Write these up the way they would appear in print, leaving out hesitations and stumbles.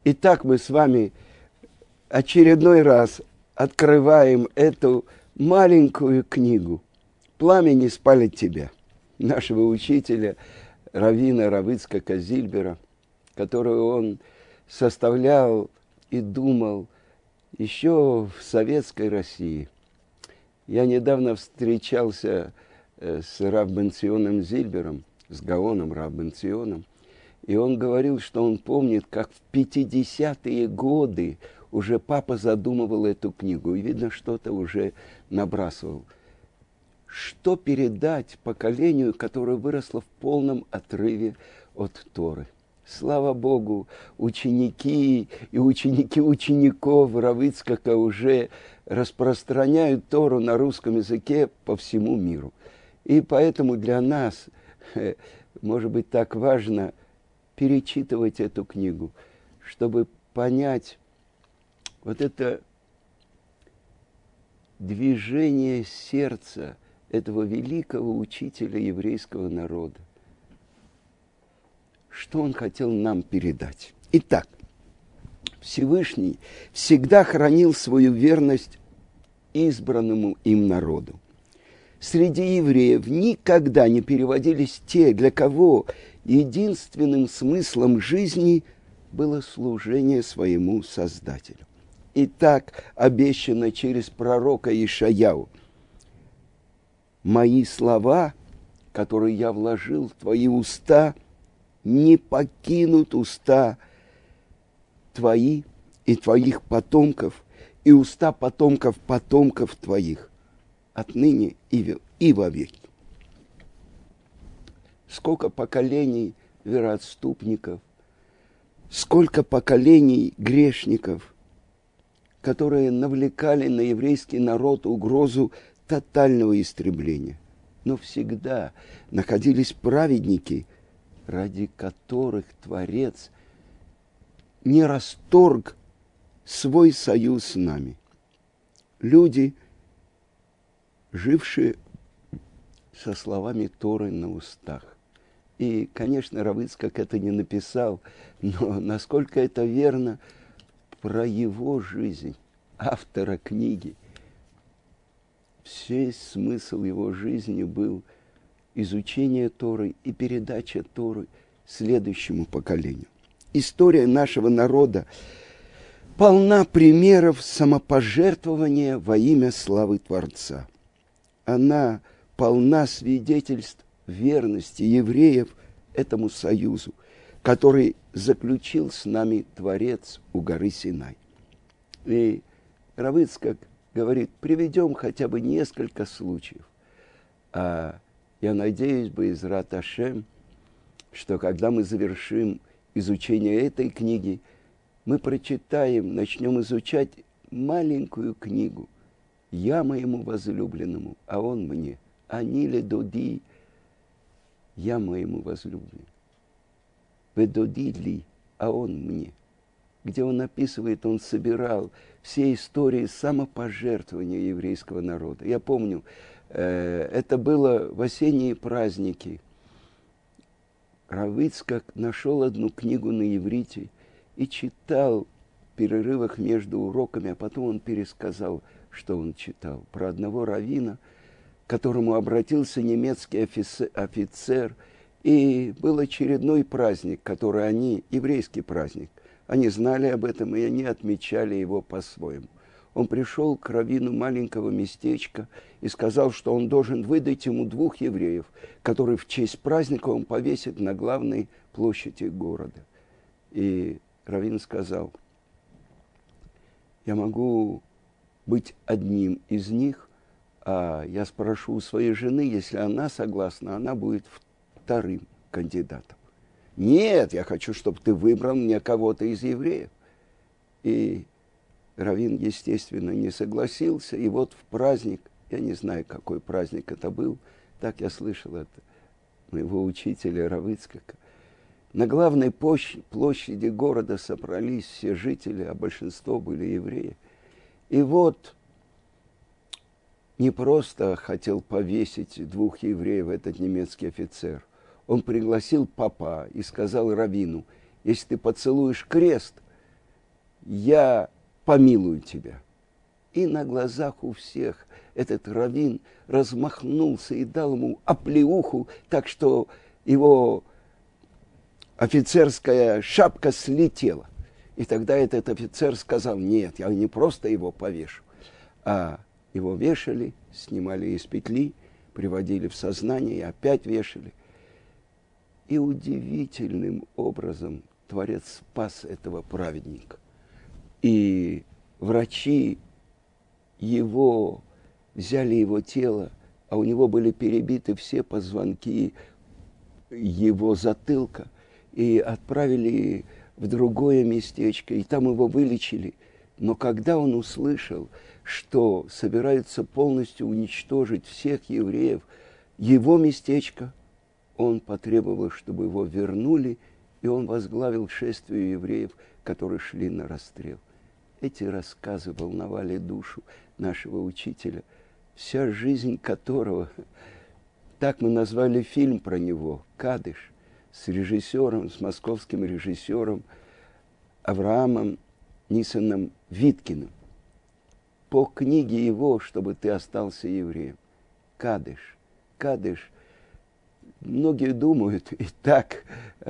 Итак, мы с вами очередной раз открываем эту маленькую книгу «Пламя не спалит тебя» нашего учителя раввина Рава Ицхака Зильбера, которую он составлял и думал еще в советской России. Я недавно встречался с Рав Бен-Ционом Зильбером, с Гаоном Рав Бен-Ционом, и он говорил, что он помнит, как в 50-е годы уже папа задумывал эту книгу, и, видно, что-то уже набрасывал. Что передать поколению, которое выросло в полном отрыве от Торы? Слава Богу, ученики и ученики учеников Рава Ицхака уже распространяют Тору на русском языке по всему миру. И поэтому для нас, может быть, так важно перечитывать эту книгу, чтобы понять вот это движение сердца этого великого учителя еврейского народа. Что он хотел нам передать? Итак, Всевышний всегда хранил свою верность избранному им народу. Среди евреев никогда не переводились те, для кого единственным смыслом жизни было служение своему Создателю. И так обещано через пророка Ишаяу: «Мои слова, которые я вложил в твои уста, не покинут уста твои и твоих потомков, и уста потомков потомков твоих, отныне и вовеки». Сколько поколений вероотступников, сколько поколений грешников, которые навлекали на еврейский народ угрозу тотального истребления. Но всегда находились праведники, ради которых Творец не расторг свой союз с нами. Люди, жившие со словами Торы на устах. И, конечно, Рав Ицхак это не написал, но насколько это верно про его жизнь, автора книги. Весь смысл его жизни был изучение Торы и передача Торы следующему поколению. История нашего народа полна примеров самопожертвования во имя славы Творца. Она полна свидетельств верности евреев этому союзу, который заключил с нами Творец у горы Синай. И Рав Ицхак говорит, приведем хотя бы несколько случаев. А я надеюсь, Бе'эзрат Ашем, что когда мы завершим изучение этой книги, мы прочитаем, начнем изучать маленькую книгу «Я моему возлюбленному, а он мне». «Ани ле доди», «Я моему возлюбленному». «Ве доди ли», а он мне. Где он описывает, он собирал все истории самопожертвования еврейского народа. Я помню, это было в осенние праздники. Рав Ицхак нашел одну книгу на иврите и читал в перерывах между уроками, а потом он пересказал, что он читал. Про одного раввина, к которому обратился немецкий офицер, и был очередной праздник, который они, еврейский праздник, они знали об этом, и они отмечали его по-своему. Он пришел к раввину маленького местечка и сказал, что он должен выдать ему 2 евреев, которые в честь праздника он повесит на главной площади города. И раввин сказал: я могу быть одним из них, а я спрошу у своей жены, если она согласна, она будет 2-м кандидатом. Нет, я хочу, чтобы ты выбрал мне кого-то из евреев. И раввин, естественно, не согласился. И вот в праздник, я не знаю, какой праздник это был, так я слышал от моего учителя Рава Ицхака. На главной площади города собрались все жители, а большинство были евреи. И вот не просто хотел повесить 2 евреев этот немецкий офицер. Он пригласил папа и сказал раввину: если ты поцелуешь крест, я помилую тебя. И на глазах у всех этот раввин размахнулся и дал ему оплеуху, так что его офицерская шапка слетела. И тогда этот офицер сказал: нет, я не просто его повешу, а его вешали, снимали из петли, приводили в сознание и опять вешали. И удивительным образом Творец спас этого праведника. И врачи взяли его тело, а у него были перебиты все позвонки его затылка, и отправили в другое местечко, и там его вылечили. Но когда он услышал, что собираются полностью уничтожить всех евреев, его местечко, он потребовал, чтобы его вернули, и он возглавил шествие евреев, которые шли на расстрел. Эти рассказы волновали душу нашего учителя, вся жизнь которого, так мы назвали фильм про него, «Кадыш», с режиссером, с московским режиссером Авраамом Нисаном Виткиным. По книге его «Чтобы ты остался евреем». Кадыш. Кадыш. Многие думают, и так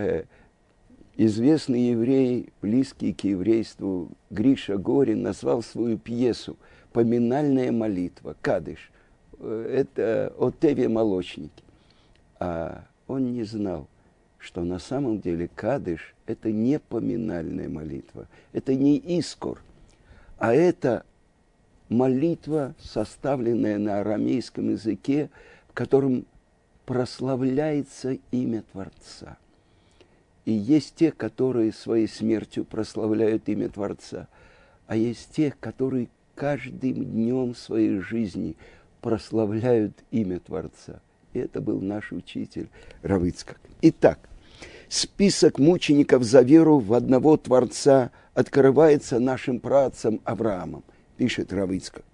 известный еврей, близкий к еврейству, Гриша Горин, назвал свою пьесу «Поминальная молитва», «Кадыш». Это о Теве молочнике. А он не знал, что на самом деле кадыш – это не поминальная молитва, это не искор, а это молитва, составленная на арамейском языке, в котором прославляется имя Творца. И есть те, которые своей смертью прославляют имя Творца, а есть те, которые каждым днем своей жизни прославляют имя Творца. И это был наш учитель Рав Ицхак. Итак, список мучеников за веру в одного Творца открывается нашим праотцам Авраамом, пишет Рав Ицхак.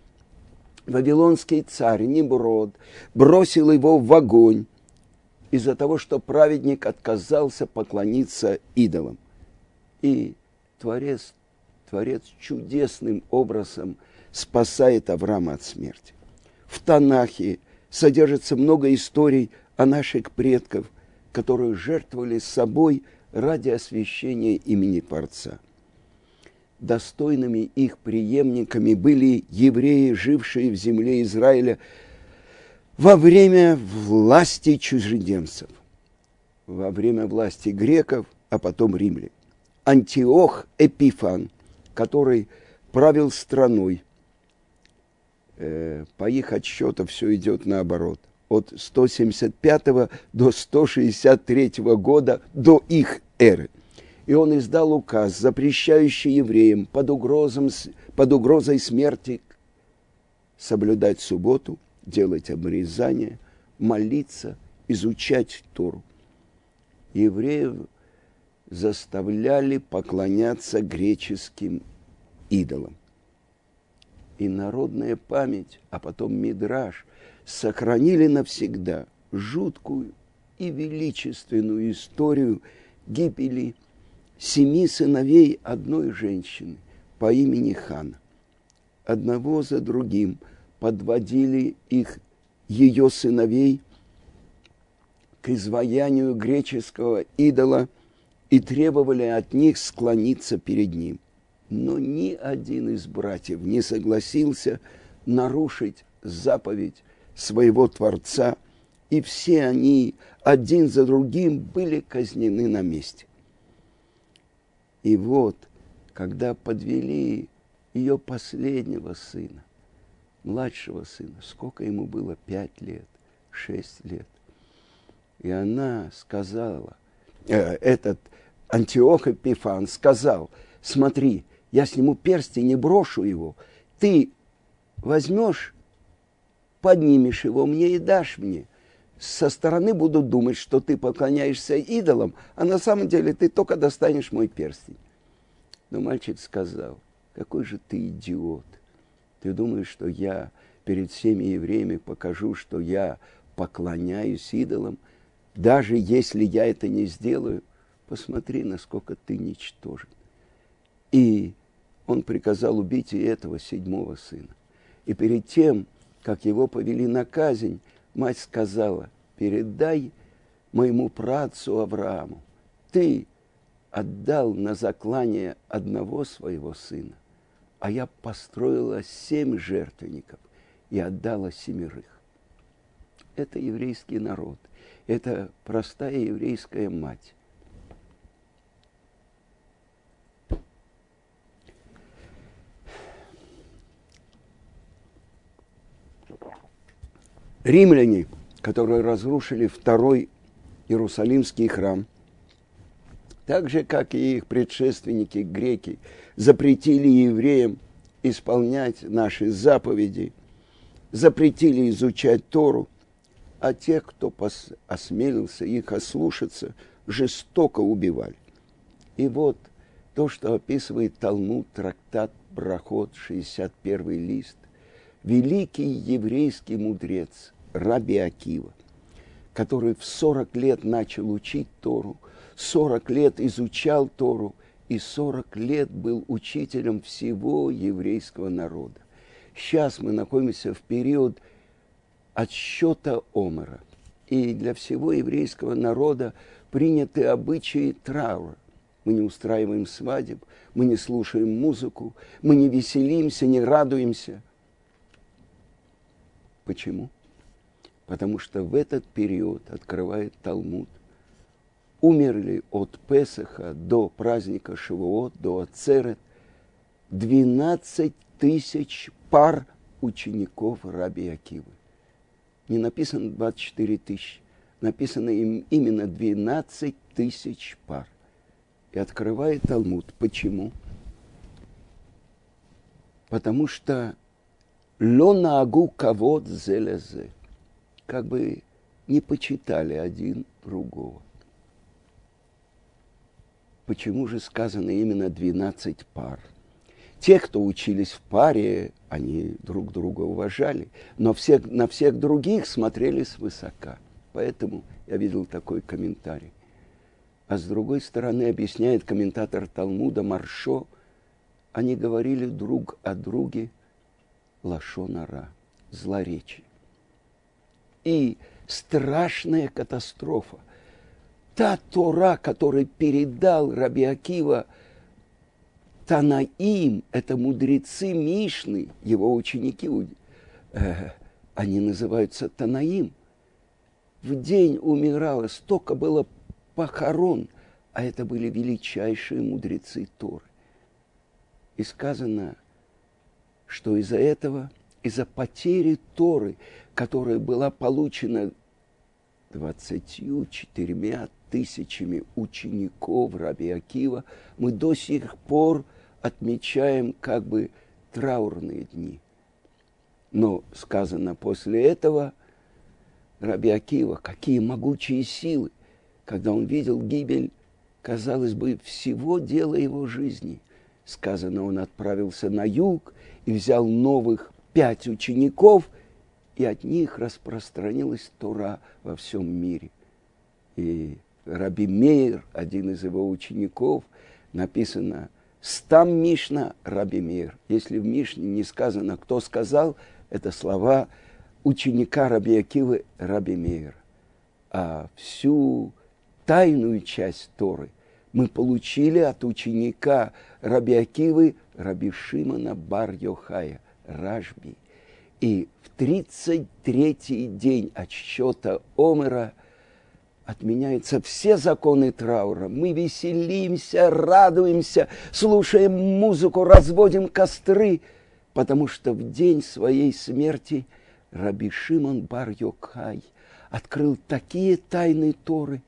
Вавилонский царь Нимрод бросил его в огонь из-за того, что праведник отказался поклониться идолам. И Творец чудесным образом спасает Авраама от смерти. В Танахе содержится много историй о наших предках, которые жертвовали собой ради освящения имени Творца. Достойными их преемниками были евреи, жившие в земле Израиля во время власти чужеземцев, во время власти греков, а потом римлян. Антиох Эпифан, который правил страной, по их отсчетам все идет наоборот, от 175 до 163 года до их эры. И он издал указ, запрещающий евреям под угрозой смерти соблюдать субботу, делать обрезание, молиться, изучать Тору. Евреев заставляли поклоняться греческим идолам. И народная память, а потом Мидраш, сохранили навсегда жуткую и величественную историю гибели 7 сыновей одной женщины по имени Хана. Одного за другим подводили ее сыновей к изваянию греческого идола и требовали от них склониться перед ним. Но ни один из братьев не согласился нарушить заповедь своего Творца, и все они один за другим были казнены на месте. И вот, когда подвели ее последнего сына, младшего сына, сколько ему было, 5 лет, 6 лет, и она сказала, этот Антиох Эпифан сказал: смотри, я сниму перстень и брошу его, ты возьмешь, поднимешь его мне и дашь мне. Со стороны будут думать, что ты поклоняешься идолам, а на самом деле ты только достанешь мой перстень. Но мальчик сказал: какой же ты идиот. Ты думаешь, что я перед всеми евреями покажу, что я поклоняюсь идолам? Даже если я это не сделаю, посмотри, насколько ты ничтожен. И он приказал убить и этого 7-го сына. И перед тем, как его повели на казнь, мать сказала: передай моему праотцу Аврааму, ты отдал на заклание одного своего сына, а я построила 7 жертвенников и отдала 7. Это еврейский народ, это простая еврейская мать. Римляне, которые разрушили второй Иерусалимский храм, так же, как и их предшественники греки, запретили евреям исполнять наши заповеди, запретили изучать Тору, а тех, кто осмелился их ослушаться, жестоко убивали. И вот то, что описывает Талмуд, трактат Брахот, 61 лист, великий еврейский мудрец Раби Акива, который в 40 лет начал учить Тору, 40 лет изучал Тору и 40 лет был учителем всего еврейского народа. Сейчас мы находимся в период отсчета Омера. И для всего еврейского народа приняты обычаи траура. Мы не устраиваем свадеб, мы не слушаем музыку, мы не веселимся, не радуемся. Почему? Потому что в этот период, открывает Талмуд, умерли от Песаха до праздника Шавуот, до Ацерет, 12 тысяч пар учеников Раби Акивы. Не написано 24 тысячи, написано им именно 12 тысяч пар. И открывает Талмуд. Почему? Потому что «Ло наагу кавод зе лезе», как бы не почитали один другого. Почему же сказано именно 12 пар? Те, кто учились в паре, они друг друга уважали, но на всех других смотрели свысока. Поэтому я видел такой комментарий. А с другой стороны, объясняет комментатор Талмуда Маршо, они говорили друг о друге лашон ара, злоречие. И страшная катастрофа. Та Тора, которую передал Раби Акива, Танаим, это мудрецы Мишны, его ученики, они называются Танаим. В день умирало, столько было похорон, а это были величайшие мудрецы Торы. И сказано, что из-за этого, из-за потери Торы, которая была получена 24 тысячами учеников Раби Акива, мы до сих пор отмечаем как бы траурные дни. Но сказано после этого, Раби Акива, какие могучие силы, когда он видел гибель, казалось бы, всего дела его жизни. Сказано, он отправился на юг и взял новых 5 учеников, и от них распространилась Тора во всем мире. И Раби Меир, один из его учеников, написано «Стам Мишна Раби Меир». Если в Мишне не сказано, кто сказал, это слова ученика Раби Акивы Раби Меир. А всю тайную часть Торы мы получили от ученика Раби Акивы Раби Шимона бар Йохая, Рашби. И в 33-й день отсчета Омера отменяются все законы траура. Мы веселимся, радуемся, слушаем музыку, разводим костры, потому что в день своей смерти Раби Шимон бар Йохай открыл такие тайны Торы,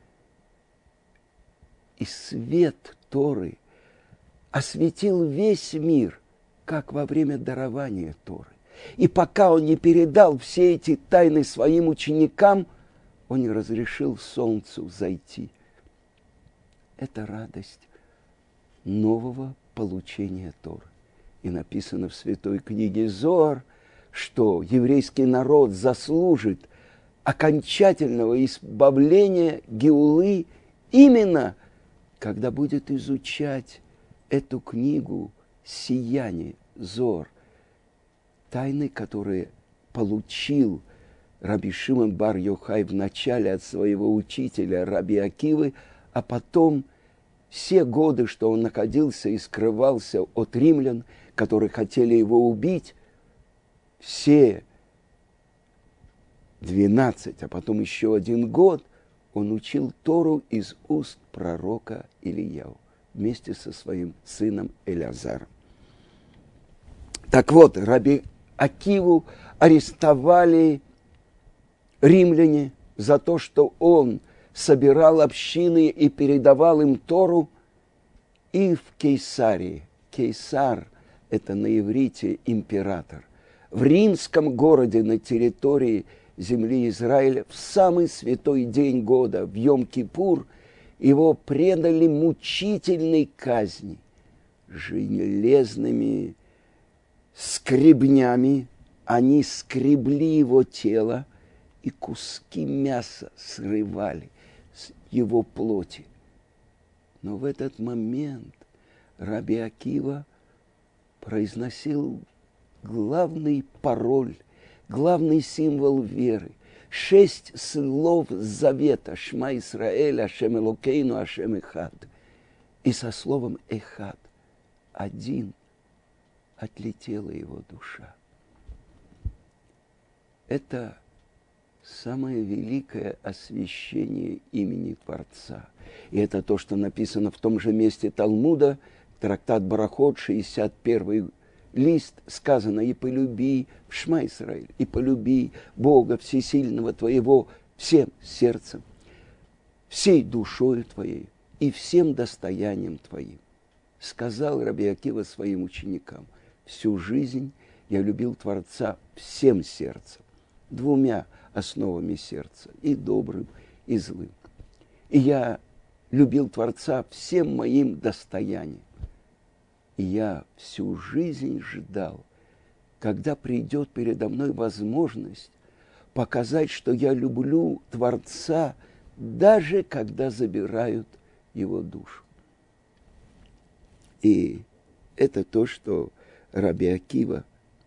и свет Торы осветил весь мир, как во время дарования Торы. И пока он не передал все эти тайны своим ученикам, он не разрешил солнцу зайти. Это радость нового получения Торы. И написано в святой книге Зоар, что еврейский народ заслужит окончательного избавления Геулы именно когда будет изучать эту книгу «Сияние», «Зор», тайны, которые получил Раби Шимон бар Йохай в начале от своего учителя Раби Акивы, а потом все годы, что он находился и скрывался от римлян, которые хотели его убить, все 12, а потом еще 1 год, он учил Тору из уст пророка Илияу вместе со своим сыном Элиазаром. Так вот, Раби Акиву арестовали римляне за то, что он собирал общины и передавал им Тору, и в Кейсарии. Кейсар – это на иврите император. В римском городе на территории земли Израиля в самый святой день года, в Йом-Кипур, его предали мучительной казни железными скребнями. Они скребли его тело и куски мяса срывали с его плоти. Но в этот момент Раби Акива произносил главный пароль, главный символ веры. 6 слов завета: Шма Исраэль, Ашем Элокейну, Ашем Эхад. И со словом Эхад, один, отлетела его душа. Это самое великое освящение имени Творца. И это то, что написано в том же месте Талмуда, трактат Барахот, 61 лист, сказано: «И полюби в Шма Исраэль, и полюби Бога Всесильного твоего всем сердцем, всей душою твоей и всем достоянием твоим». Сказал Раби Акива своим ученикам: всю жизнь я любил Творца всем сердцем, 2 основами сердца, и добрым, и злым. И я любил Творца всем моим достоянием. И я всю жизнь ждал, когда придет передо мной возможность показать, что я люблю Творца, даже когда забирают его душу. И это то, что Раби Акива,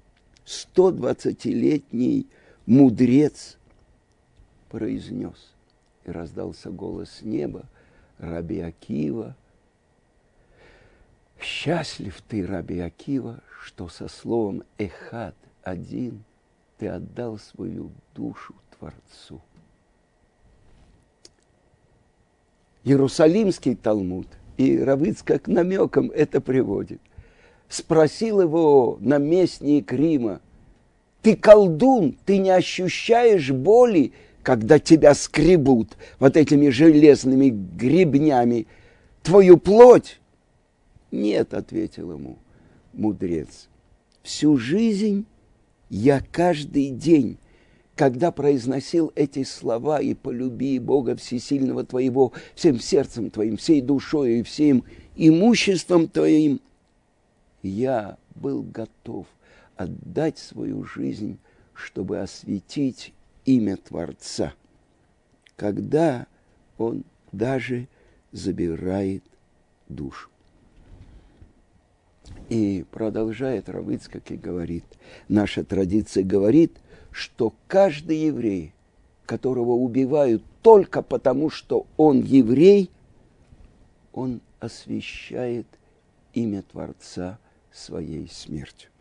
120-летний мудрец, произнес. И раздался голос неба: Раби Акива, счастлив ты, Раби Акива, что со словом Эхад, один, ты отдал свою душу Творцу. Иерусалимский Талмуд, и Рав Ицхак намеком это приводит, спросил его наместник Рима: ты колдун, ты не ощущаешь боли, когда тебя скребут вот этими железными гребнями твою плоть? Нет, ответил ему мудрец. Всю жизнь я каждый день, когда произносил эти слова: и полюби Бога Всесильного твоего всем сердцем твоим, всей душой и всем имуществом твоим, я был готов отдать свою жизнь, чтобы осветить имя Творца, когда Он даже забирает душу. И продолжает Рав Ицхак и говорит, наша традиция говорит, что каждый еврей, которого убивают только потому, что он еврей, он освящает имя Творца своей смертью.